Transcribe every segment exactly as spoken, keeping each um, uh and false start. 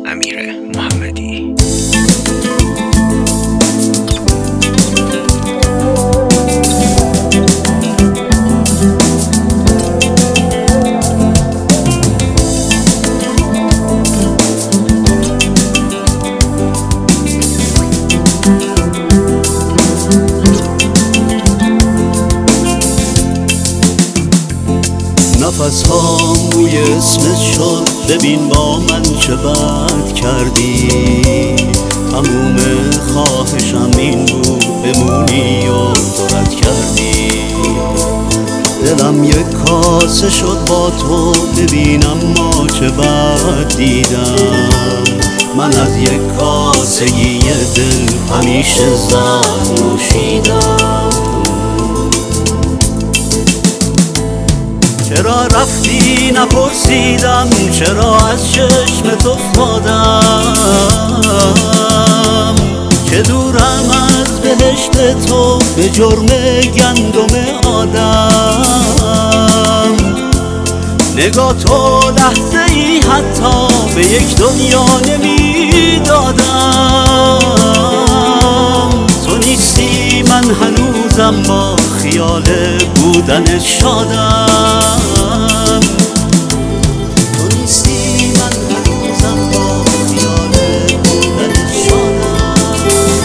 امیر محمدی. نفس ها موی اسمت شد، ببین با من چه بد کردی. تموم خواهشم این بود بمونی و رد کردی. دلم یک کاسه شد با تو، ببینم ما چه بد دیدم. من از یک کاسگی دل همیشه زهر نوشیدم. چرا رفتی نپرسیدم، چرا از چشم تو افتادم. چه دورم از بهشت تو به جرم گندم آدم. نگاه تو لحظه ای حتی به یک دنیا نمیدادم. تو نیستی من هنوزم با خیال بودن شادم. تو نیستی من هنوزم با خیال بودن شادم.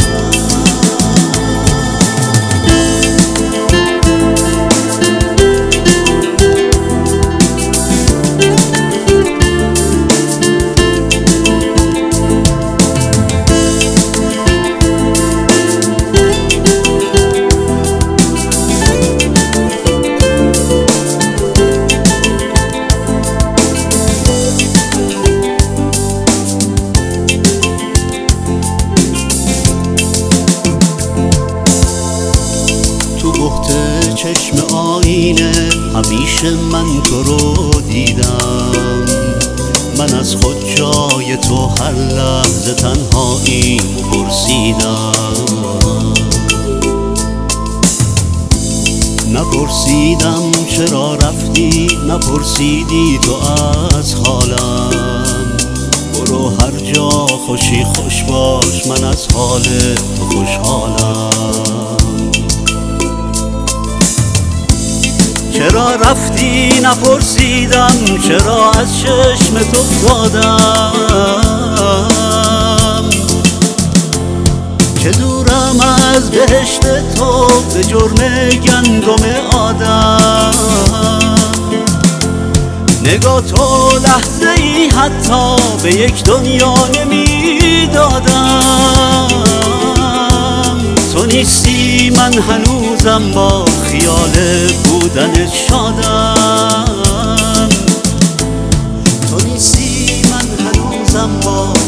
چشم آینه همیشه من تو رو دیدم. من از خود جای تو هر لحظه تنهایی پرسیدم. نپرسیدم چرا رفتی، نپرسیدی تو از حالم. برو هر جا خوشی خوش باش، من از حال تو خوشحالم. چرا رفتی نپرسیدم، چرا از چشم تو افتادم. چه دورم از بهشت تو به جرم گندم آدم. نگاه تو لحظه ای حتی به یک دنیا نمیدادم. تو نیستی من هنوزم با خیال بودن شادم. تو نیستی من هنوزم با